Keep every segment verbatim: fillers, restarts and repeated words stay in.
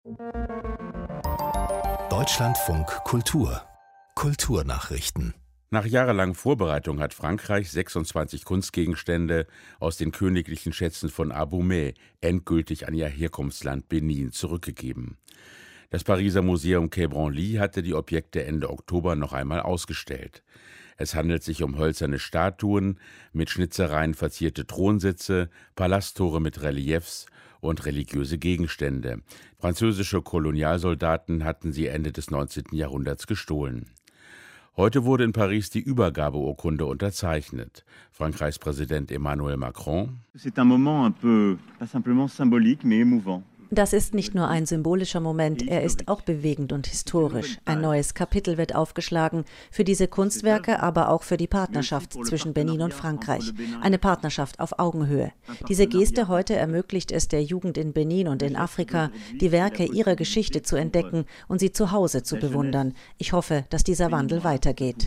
Deutschlandfunk Kultur Kulturnachrichten. Nach jahrelangen Vorbereitung hat Frankreich sechsundzwanzig Kunstgegenstände aus den königlichen Schätzen von Abomey endgültig an ihr Herkunftsland Benin zurückgegeben. Das Pariser Museum Quai Branly hatte die Objekte Ende Oktober noch einmal ausgestellt. Es handelt sich um hölzerne Statuen, mit Schnitzereien verzierte Thronsitze, Palasttore mit Reliefs und religiöse Gegenstände. Französische Kolonialsoldaten hatten sie Ende des neunzehnten Jahrhunderts gestohlen. Heute wurde in Paris die Übergabeurkunde unterzeichnet. Frankreichs Präsident Emmanuel Macron: Das ist nicht nur ein symbolischer Moment, er ist auch bewegend und historisch. Ein neues Kapitel wird aufgeschlagen für diese Kunstwerke, aber auch für die Partnerschaft zwischen Benin und Frankreich. Eine Partnerschaft auf Augenhöhe. Diese Geste heute ermöglicht es der Jugend in Benin und in Afrika, die Werke ihrer Geschichte zu entdecken und sie zu Hause zu bewundern. Ich hoffe, dass dieser Wandel weitergeht.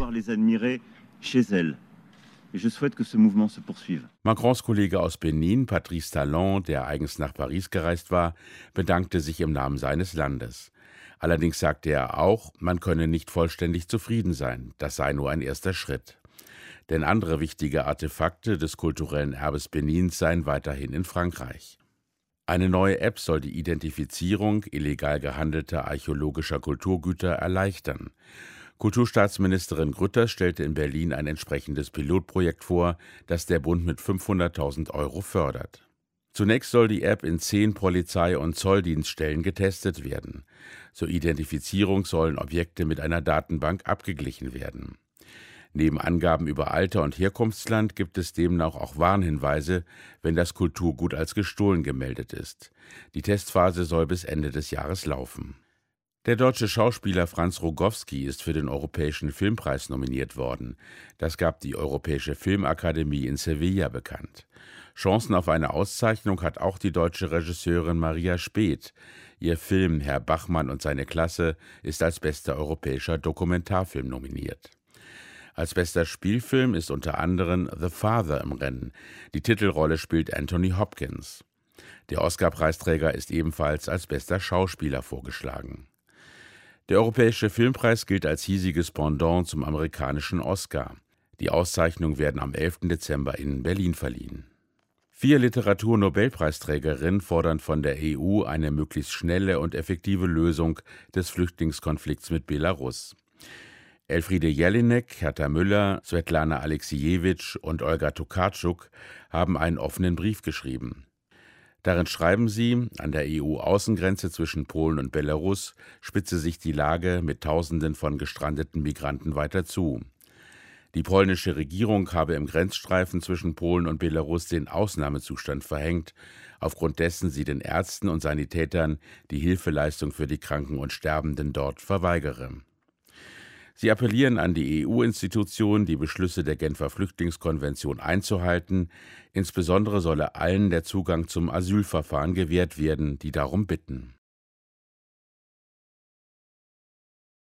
Macrons Kollege aus Benin, Patrice Talon, der eigens nach Paris gereist war, bedankte sich im Namen seines Landes. Allerdings sagte er auch, man könne nicht vollständig zufrieden sein, das sei nur ein erster Schritt. Denn andere wichtige Artefakte des kulturellen Erbes Benins seien weiterhin in Frankreich. Eine neue App soll die Identifizierung illegal gehandelter archäologischer Kulturgüter erleichtern. Kulturstaatsministerin Grütters stellte in Berlin ein entsprechendes Pilotprojekt vor, das der Bund mit fünfhunderttausend Euro fördert. Zunächst soll die App in zehn Polizei- und Zolldienststellen getestet werden. Zur Identifizierung sollen Objekte mit einer Datenbank abgeglichen werden. Neben Angaben über Alter und Herkunftsland gibt es demnach auch Warnhinweise, wenn das Kulturgut als gestohlen gemeldet ist. Die Testphase soll bis Ende des Jahres laufen. Der deutsche Schauspieler Franz Rogowski ist für den Europäischen Filmpreis nominiert worden. Das gab die Europäische Filmakademie in Sevilla bekannt. Chancen auf eine Auszeichnung hat auch die deutsche Regisseurin Maria Späth. Ihr Film Herr Bachmann und seine Klasse ist als bester europäischer Dokumentarfilm nominiert. Als bester Spielfilm ist unter anderem The Father im Rennen. Die Titelrolle spielt Anthony Hopkins. Der Oscar-Preisträger ist ebenfalls als bester Schauspieler vorgeschlagen. Der Europäische Filmpreis gilt als hiesiges Pendant zum amerikanischen Oscar. Die Auszeichnungen werden am elften Dezember in Berlin verliehen. Vier Literatur-Nobelpreisträgerinnen fordern von der E U eine möglichst schnelle und effektive Lösung des Flüchtlingskonflikts mit Belarus. Elfriede Jelinek, Herta Müller, Svetlana Aleksijewitsch und Olga Tokarczuk haben einen offenen Brief geschrieben. Darin schreiben sie, an der E U-Außengrenze zwischen Polen und Belarus spitze sich die Lage mit Tausenden von gestrandeten Migranten weiter zu. Die polnische Regierung habe im Grenzstreifen zwischen Polen und Belarus den Ausnahmezustand verhängt, aufgrund dessen sie den Ärzten und Sanitätern die Hilfeleistung für die Kranken und Sterbenden dort verweigere. Sie appellieren an die E U-Institutionen, die Beschlüsse der Genfer Flüchtlingskonvention einzuhalten. Insbesondere solle allen der Zugang zum Asylverfahren gewährt werden, die darum bitten.